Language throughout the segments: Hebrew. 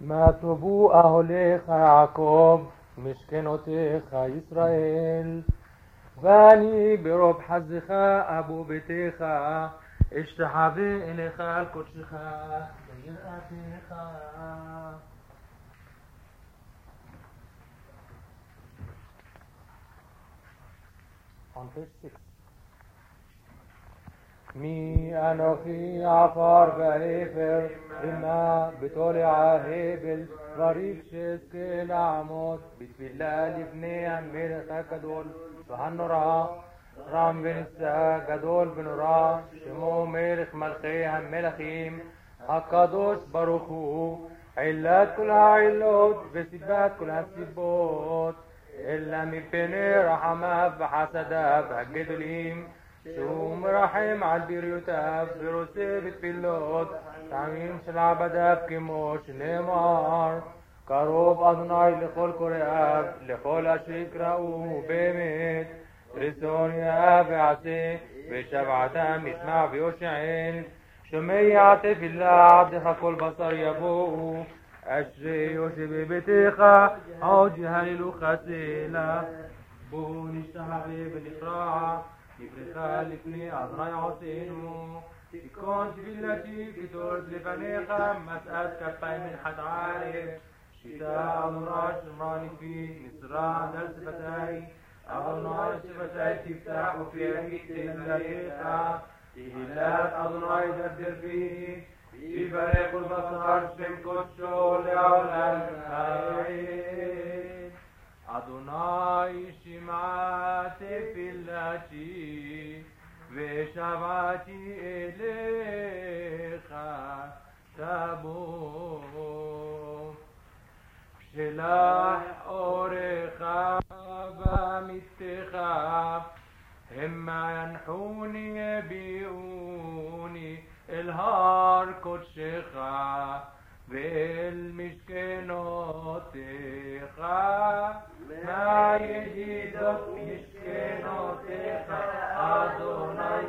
מה טובו אהליך יעקב, משכנותיך ישראל. ואני ברוב חזך אבו ביתך, אשתחווה אליך על קודשך ביראתך. On page 6. מי אנוכי עפר ואפר, ומה בתולע הבל, וריב שאזכה לעמוד בתפילה לפני המלך הגדול והנורא, רם ונשא גדול ונורא, שמו מלך מלכי המלכים, הקדוש ברוך הוא, עילת כל העילות וסיבת כל הסיבות, אלא מפני רחמיו וחסדיו הגדולים, שהוא מרחם על בריותיו ורוצה בתפילות טעמים של עבדיו, כמו שנאמר, קרוב אדוני לכל קוראיו, לכל אשר יקראו באמת, רצון יאהב ועשה, ושבעתם ישמע ויושען. שומע תפילה עבדך כל בשר יבואו, אשרי יושב בביתך עוד יהללוך סלה. בואו נשתחווה ונכרע נברכה לפני אדוני עושנו, תיכון תפילתי קדוש לפניך, משאת כפיים מנחת ערב, שיטה אדוני שמרני פי, נצרה על שפתי, אדוני שפתי תפתח ופי תהילתך, תהילת אדוני דרדר פי, יברך כל בשר שם קודשו לעולם ועד. אדוני שמע תפילתי ושבעתי אליך, תבוא. שלח אורך ואמיתך, המה ינחוני יביאוני אל הר קודשך ואל משכנותיך. מה ידידות משכנותיך, אדוני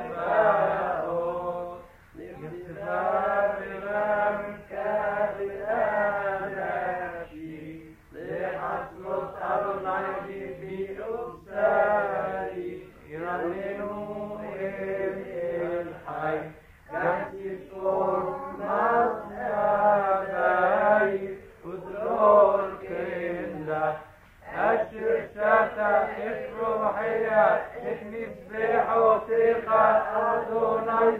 צבאות, נכתב ורמקה ואנשי, לחסלות אדוני ליבי ובשרי, ירננו אל חי, גם תזכור מסעבית ודרור כלה, אשר שתה את רוחיה, את מזבחותיך, אדוני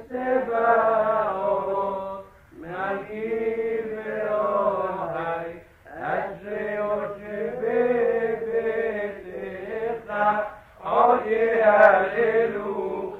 צבאות, מגיב ורוחי, אשרי יושב בביתך, עוד יהללוך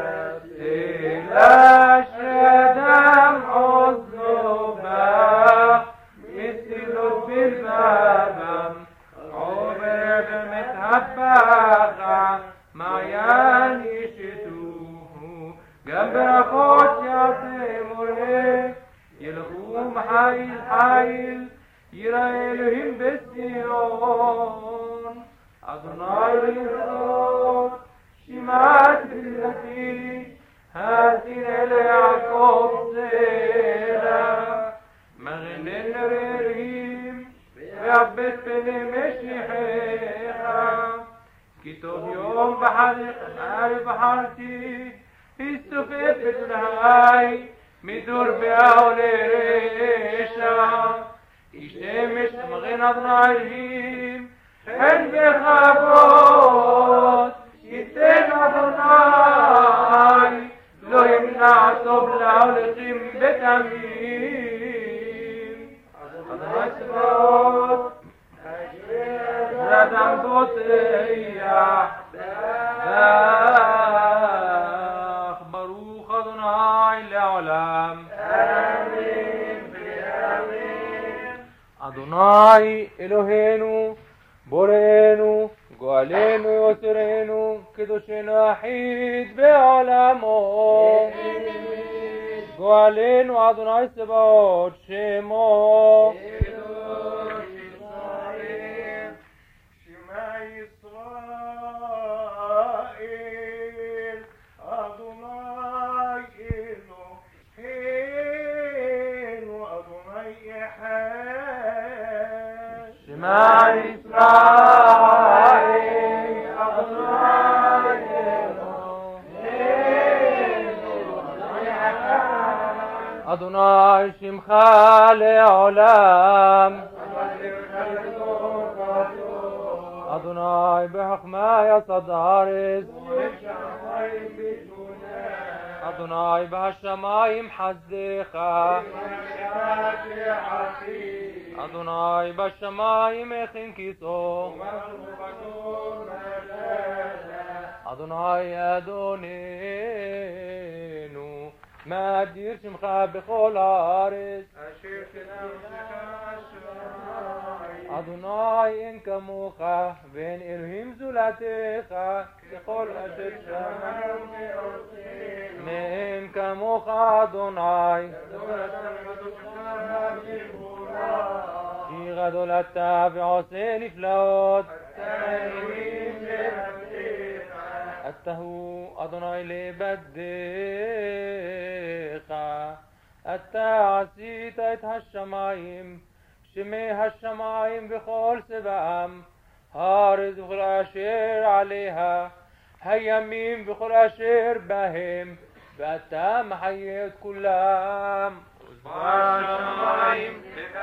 סלה. שאדם עוזו בה, מסילות בלבבם, עובר ומתהפכה, מעיין ישתוהו, גם ברכות יעשמו לב, ילכו חיל חיל, יראה אלוהים בציון. אדוני ירצות, שמע תפילתי, האזין אל יעקב סלה. מגנן נרירים ועבד פני משיחך, כי טוב יום בחרתי, הסתופף בתנאי, מדור בעולה רשע. כשמש מגן אדוני, הן בכבוד ייתן אדוני, לא ימנע טוב להולכים בתמים. אדוני צבאות, אדם בוטח בך, ברוך אדוני לעולם. אמן ואמן. אדוני אלוהינו, בוראנו, גואלנו יוצרנו, קדושנו אחיד בעולמו. גואלנו אדוני צבאות שמו. קדוש ישראל, שמע ישראל, אדוני אלוהינו, אדוני אחד. אדוני שמך לעולם, אדוני בחכמה יסד הארץ, אדוני בהשמיים חסדך, אדוני בשמיים הכין כיסאו, אדוני אדוננו מאדיר שמך בכל הארץ, אדוני אין כמוך ואין אלוהים זולתך ככל אשר שמיים מאין כמוך אדוני, כי גדול אתה ועושה נפלאות, אתה הוא אדוני לבדך, אתה עשית את השמיים, שמי השמיים וכל צבאם, הארץ וכל אשר עליה, הימים וכל אשר בהם, ואתה מחיה את כולם. בשמיים לך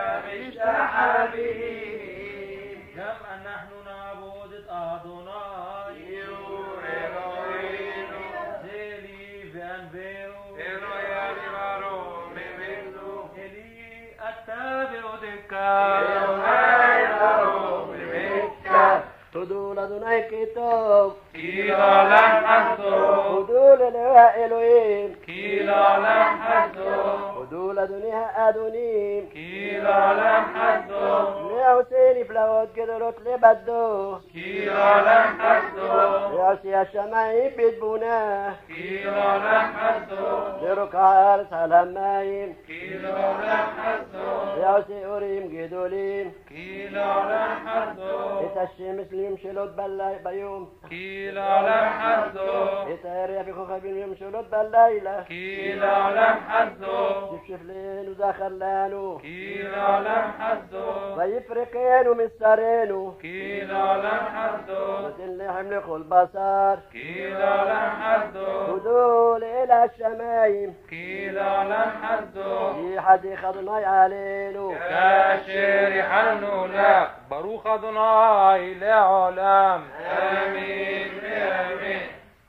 משתחווים, גם אנחנו נעבוד את אדוני, יהיו אלוהינו, זה לי ואנבאו, אלוהי אדיברו ממנו, אלי אתה ועודך, אלוהי אדיברו ממך, תודו לאדוני כי טוב, כי לעולם חסדו, תודו לאלוהי האלוהים, כי לעולם חסדו, תודו לאדוני האדונים, כי לעולם חסדו, לעושה נפלאות גדולות לבדו, כי לעולם חסדו, לעושה השמיים בתבונה, כי לעולם חסדו, לרוקע הארץ על המים, כי לעולם חסדו, לעושה אורים גדולים, כי לעולם חסדו, את השמש לממשלות ביום, כי לעולם חסדו, את הירח וכוכבים לממשלות בלילה, כי לעולם חסדו, שפשף לנו זכר לנו, כי לעולם חסדו, ויפרקנו משרנו, כי לעולם חסדו, נותן לחם לכל בשר, כי לעולם חסדו, תודו לאל השמיים, כי לעולם חסדו, יחדך אדוני עלינו, כאשר יחלנו לך, ברוך אדוני לעולם, אמן ואמן.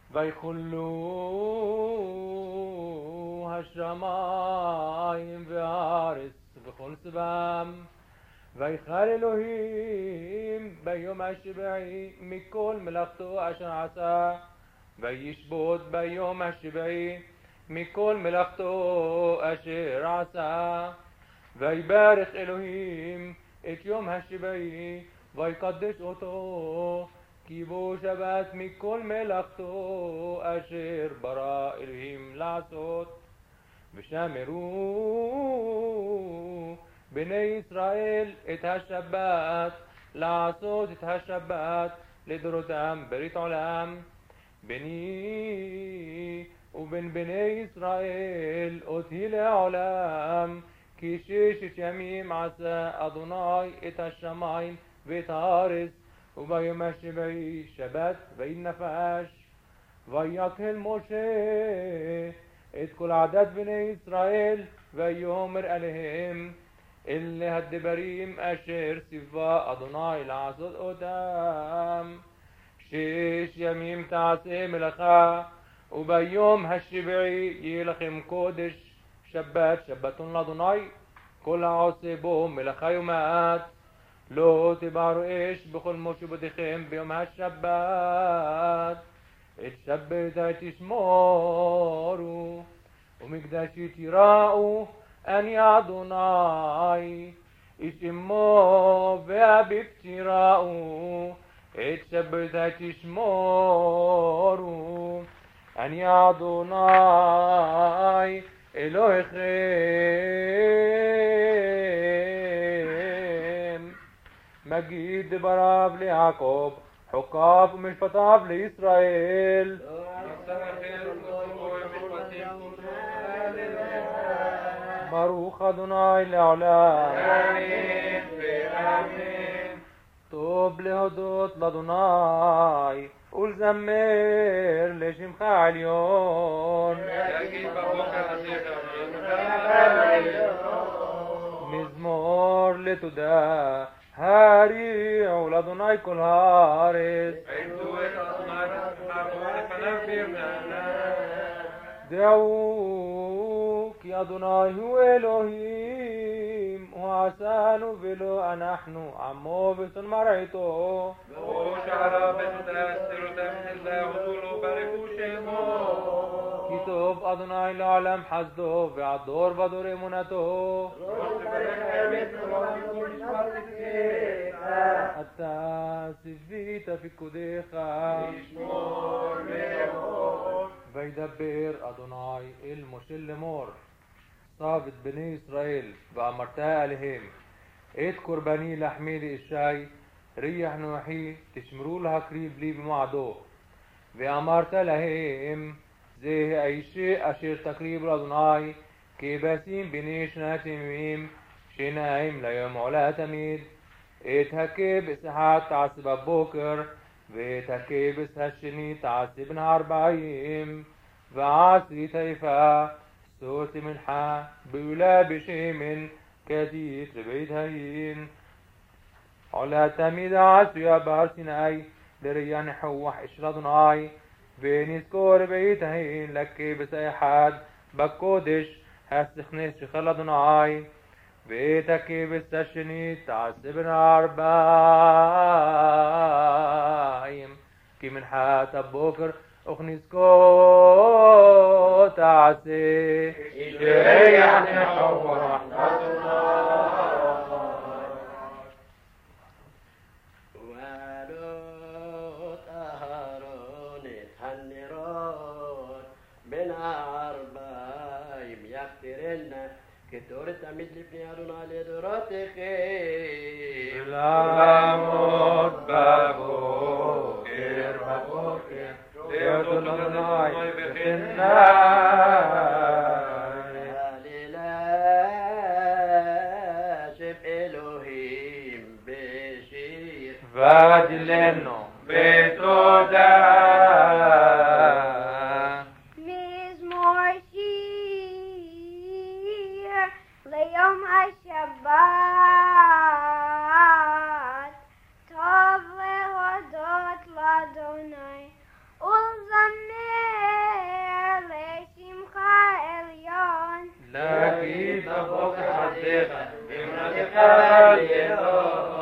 ויכולו השמיים והארץ וכל צבאם, ויכל אלוהים ביום השביעי מכל מלאכתו אשר עשה, וישבות ביום השביעי מכל מלאכתו אשר עשה, ויברך אלוהים את יום השביעי ויקדש אותו, כי בו שבת מכל מלאכתו אשר ברא אלוהים לעשות. ושמרו בני ישראל את השבת לעשות את השבת לדורותם ברית עולם, בני ובין בני ישראל אותי לעולם, כי 6 ימים עשה אדוני את השמיים ואת הארץ, וביום השביעי שבת וינפש. ויקהל משה את כל עדת בני ישראל, ויאמר עליהם אלה הדברים אשר ציווה אדוני לעשות אותם. 6 ימים תעשה מלאכה, וביום השביעי יהיה לכם קודש, שבת שבתון לאדוני. כל העושה בו מלאכה יומאת, לא תבערו אש בכל מושבותיכם ביום השבת. את שבת תשמורו, ומקדשי תיראו, אני אדוני, איש אמו ואביב תיראו. את שבת תשמורו, אני אדוני אלוהיכם. מגיד דבריו ליעקב, חוקיו ומשפטיו לישראל. ברוך אדוני לעולם. אמן ואמן. טוב להודות לאדוני ולזמר לשמך העליון. להגיד בבוקר הזה מזמור לתודה הריעו לאדוני כל הארץ. עבדו את אדוני ותחבו לפניו ברננה. דעו כי אדוני הוא אלוהים, הוא עשנו ולא אנחנו, עמו ושון מרעיתו. בואו שעריו ותסתירותם תלה ותולו ברכו שמו. כי טוב אדוני לעולם חסדו ועד דור ודור אמונתו. אתה ציווית פקודיך לשמור מאוד. וידבר אדוני אל משה לאמור, צו את בני ישראל ואמרת אליהם, את קורבני לחמי לאישי ריח נוחי תשמרו להקריב לי במועדו. ואמרת להם, זה האישה אשר תקריב לאדוני כבשים בני שנת ימים שניים ליום עולה תמיד. את הכבש אחד תעשה בבוקר ואת הכבש השני תעשה בן 40 ועשית יפה סוס מנחה בעולה בשמן כתית לבית העין. עולה תמיד עשויה בהר סיני לראייה נחוח אשר אדוני ונזכור בית העין לכבש האחד בקודש הסכנס שכל אדוני. ואת הכבש השני תעשה בן 40 כמנחת הבוקר וכנזכור תעשה שריח נחוח ועלות אהרון את הנרות בין 40 יכתרנה כתורת תמיד לפני אדוני לדורותיכם. לעמוד בבוקר להודות לאדוני בחינם. הלילה שם אלוהים בשיר ודילנו בתודה. מזמור שיר ליום השבת, טוב להודות לאדוני ולזמר לשמך עליון. להגיד בבוקר חסדיך אמונתך עלינו.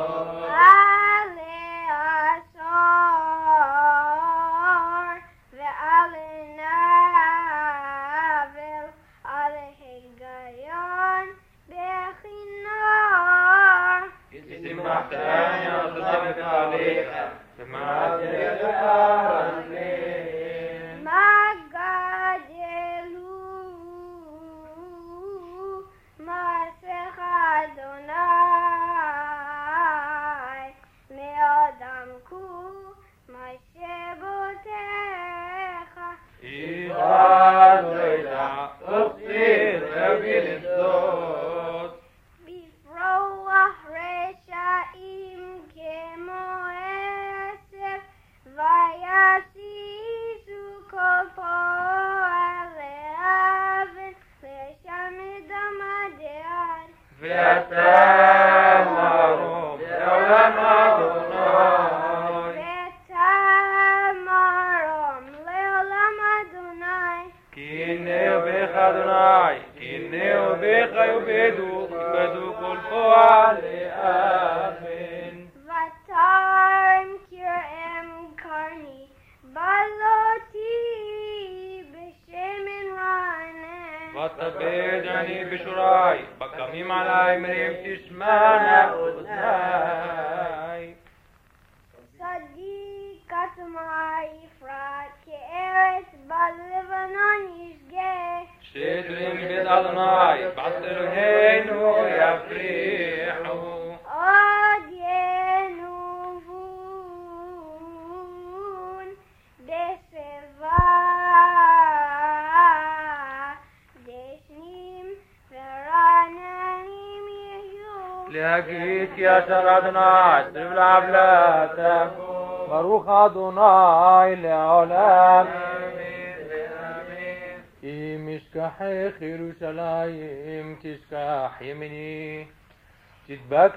ותבדני בשורי בקמים עלי מרים תשמענה אוזני. צדיקת ומי יפרט כארץ בלבנון ישגה. שתולים בית אדוני בעד אלוהינו יפריחו. עוד ינובון בשיבה דשנים ורעננים יהיו. להגיד כי אשר אדוני סביב לעוולתה. ברוך אדוני לעולם. אם אשכחך ירושלים תשכח ימיני, תדבק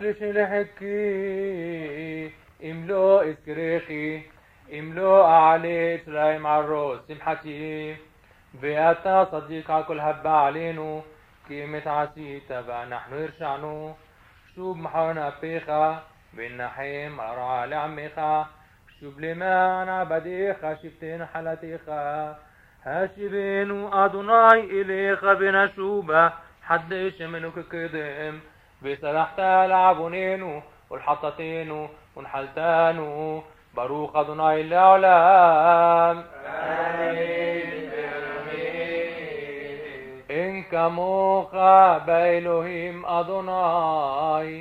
לשלחכי אם לא אזכרכי, אם לא אעלה אצלהם על ראש שמחתי. ואתה صديق على كل هبة علينا כי אמת עשית ואנחנו הרשענו. שוב מחרון אפיך ונחם הרע לעמך, שוב למען עבדיך שבטי נחלתך. השיבנו אדוני אליך ונשובה חדש ימינו כקדם, וסלחת לעווננו ולחטאתנו ונחלתנו. ברוך אדוני לעולם. אין כמוך באלוהים אדוני,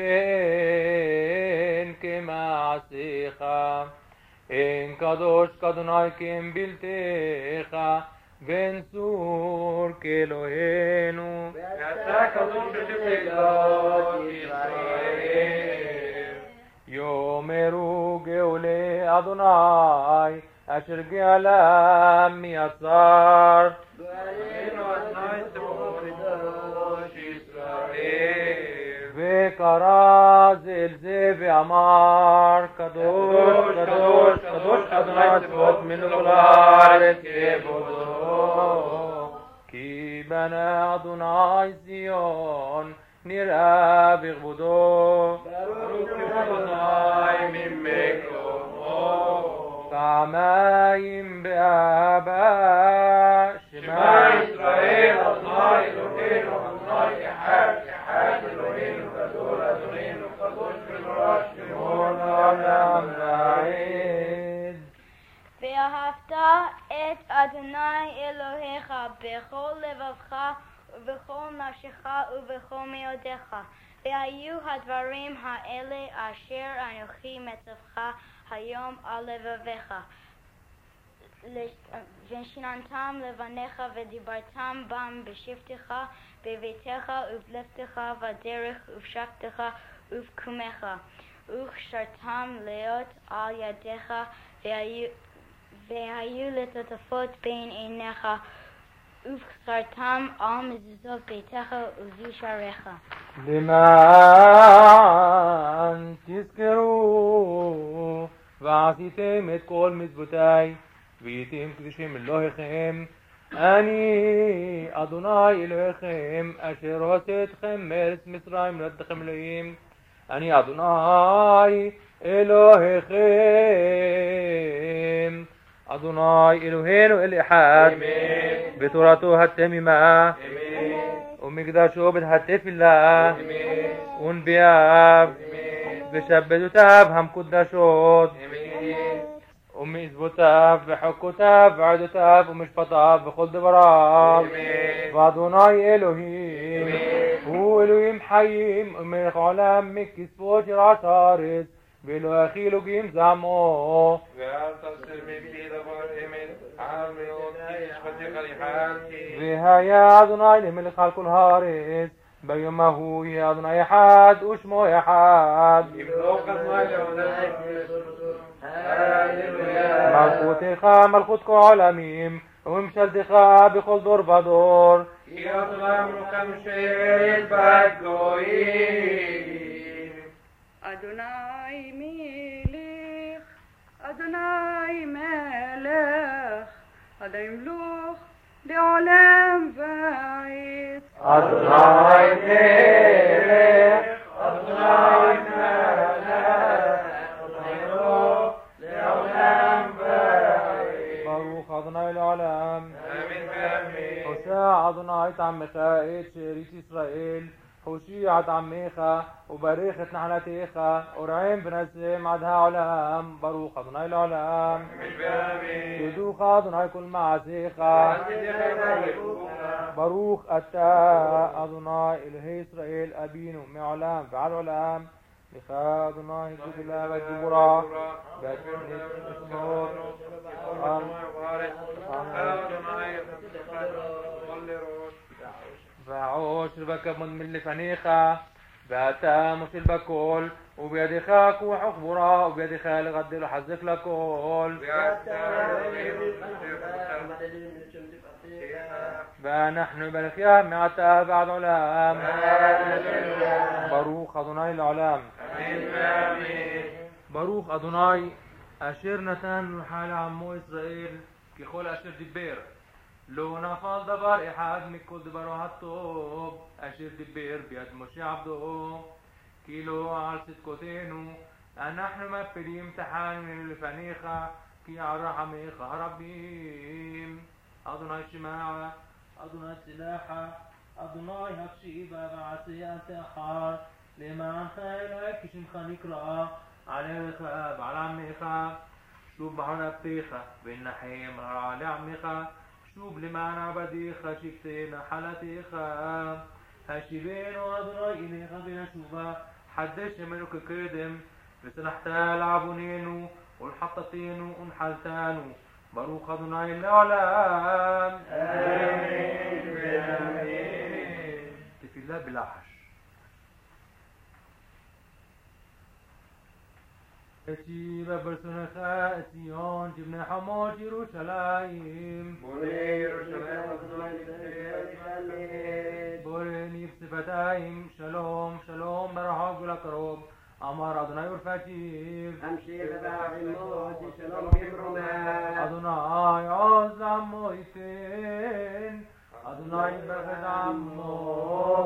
ואין כמעשיך. אין קדוש כאדוני כמבלתך, ואין צור כאלוהינו. ואתה קדוש בשבתות ישראל. יאמרו גאולי אדוני אשר גאלם מיצר. גואלנו אדוני צבאות קדוש ישראל. וקרא זה אל זה ואמר קדוש קדוש קדוש אדוני צבאות מלך הארץ כבודו. כי בנה אדוני ציון נראה בכבודו. ברוך אדוני ממקומו. פעמיים באהבה שמע ישראל אדוני אלוהינו אדוני אחד אחד אלוהינו גדול אדוננו קדוש ונורא שמו לעולם ועד. ואהבת את אדוני אלוהיך בכל לבבך ובכל נפשך ובכל מאודך. והיו הדברים האלה אשר אנוכי מצווך היום על לבביך, ושננתם לבניך ודיברתם בם בשבתך בביתך ובלבתך בדרך ובשבתך ובקומך, וקשרתם להיות על ידיך, והיו לטוטפות בין עיניך, ובחרתם על מזוזות ביתך ובשעריך. למען תזכרו ועשיתם את כל מצוותיי והייתם קדושים אלוהיכם. אני אדוני אלוהיכם אשר הוציא אתכם מארץ מצרים מולדתכם אלוהים. אני אדוני אלוהיכם. אדוני אלוהינו אל אחד בתורתו התמימה ומקדשו בתפלה ונביאיו ושבתותיו המקודשות ומצוותיו וחוקותיו ועדותיו ומשפטיו וכל דבריו. ואדוני אלוהים הוא אלוהים חיים ומלך עולם מכספו יראת הארץ ולא יכילו גזעמו. ואל תסר מפי דבר אמת על מאוד כי משפטיך ליחדתי. והיה אדוני למלך על כל הארץ ביום ההוא יהיה אדוני אחד ושמו אחד. ימלוך אדוני לעולם. מלכותך מלכות כל עולמים וממשלתך בכל דור ודור. כי אדוני מלוכם של בגויים. אדוני מלך, אדוני מלך, אדוני מלוך לעולם ועד. אדוני מלך, אדוני מלך, אדוני מלוך לעולם ועד. ברוך אדוני לעולם. אמן ואמן. הושע אדוני את עמך את שארית ישראל, הושיע את עמך וברך את נחלתך ורעם ונשם עד העולם. ברוך אדוני לעולם. אמן ואמן. יודוך אדוני כל מעשיך. ברוך אתה אדוני אלוהי ישראל אבינו מעולם ועד עולם. לך אדוני גדולה והגבורה והכנסת ושמות. ועושר וכבוד מלפניך ואתה מושל בכל, ובידך כוח וכבורה, ובידך לגדל ולחזק לכל. ואנחנו נברכך מעתה ועד עולם. ברוך אדוני לעולם. ברוך אדוני אשר נתן לך לעמו ישראל ככל אשר דיבר. לא נפל דבר אחד מכל דברו הטוב אשר דיבר ביד משה עבדו, כי לא על צדקותינו אנחנו מפילים תחננו לפניך, כי על רחמיך הרבים. אדוני שמע, אדוני צלחה, אדוני הקשיבה ועשה אל תאחר, למענך אלוהי כשמך נקרא, על ארץ ועל עמך. שוב בחון אבטיך ונחם רע לעמך, שוב למען עבדיך שבטי נחלתך. השיבנו אדוני אליך ונשובה, חדש ימינו כקדם, וסלחת לעווננו ולחטאתנו ונחלתנו. ברוך אדוני לעולם. אמן ואמן. תפילה בלחש. השיבה ברצונך את ציון, תבנה חומות ירושלים. בונה ירושלים אדוני לפני בורא ניב שפתיים, שלום שלום ברחוק ולקרוב. אמר אדוני ורפתיו, המשיך בעמו שלום במרומה. אדוני עוז לעמו ייתן, אדוני יברך את עמו.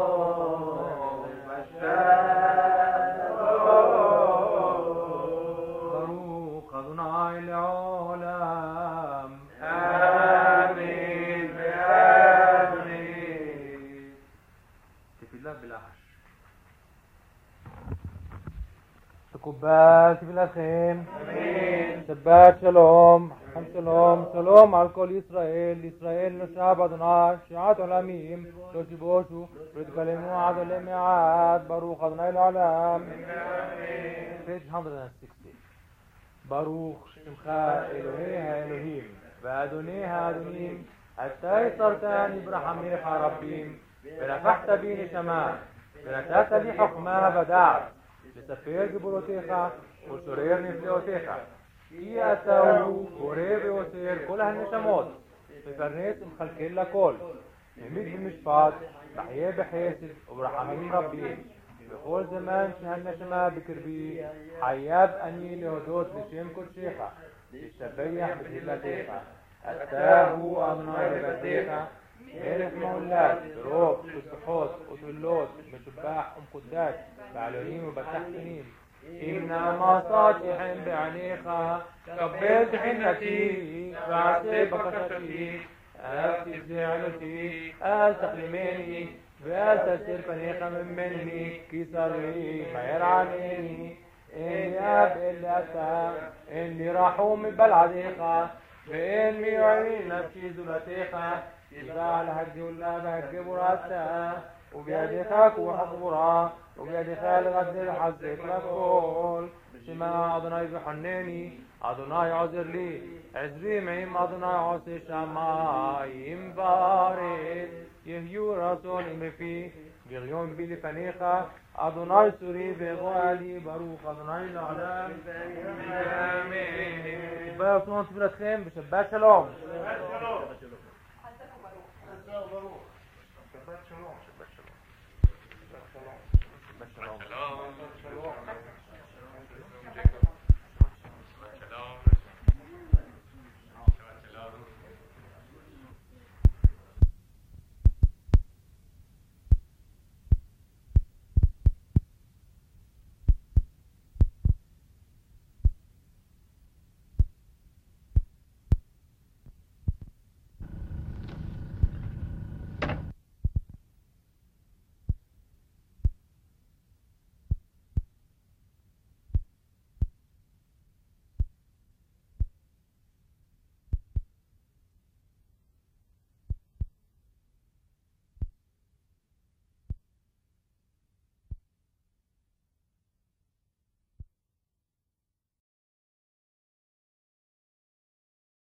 ברוך אדוני לעולם. אמן ואמן. תפילה בלחש. תקובל תפילתכם. שבת שלום, חם שלום, שלום על כל ישראל, ישראל נשב אדוני, שעת עולמים, לא תבושו, ותגלמו עד עולם מעט, ברוך אדוני לעולם. page 160. ברוך שמך אלוהי האלוהים, ואדוני האדונים, אתה יצרתני ברחמיך הרבים, ונפחת בי נשמה, ונתת לי חוכמה ודעת, לספר גבולותיך ולשורר נפלאותיך. כי אתה הוא בורא ויוצר כל הנשמות, מפרנס ומכלכל לכל, העמיד במשפט, מחיה בחסד וברחמים רבים. בכל זמן שהנשמה בקרבי, חייב אני להודות לשם קודשך, להשתבח בתהילתך. אתה הוא אדוני לבדיך, מלך מעולד, רוב ושבחות ותהילות, משובח ומקודש, בעליונים ובתחתונים. אם נעמסתי חן בעיניך, קבל תחינתי ועשה בקשתי. אל תפזע אותי, אל תחלימני, ואל תסיר פניך ממני, כי שרי מהר עליני. אין לי אב אלא אתה, אין לי רחום מבלעדיך, ואין מי יועיל נפשי זולתך. תדע על הגדולה והגבורה אתה, ובידך כוח הגבורה, ובידך לגדל לחזק לכל. שמע אדוני וחנני, אדוני עוזר לי, עזרי מעם אדוני עושה שמיים וארץ. יהיו רצון מפי ויריון בי לפניך, אדוני צורי וגואלי, ברוך אדוני לעולם. אמן. ברצון תפילתכם בשבת שלום. שבת שלום.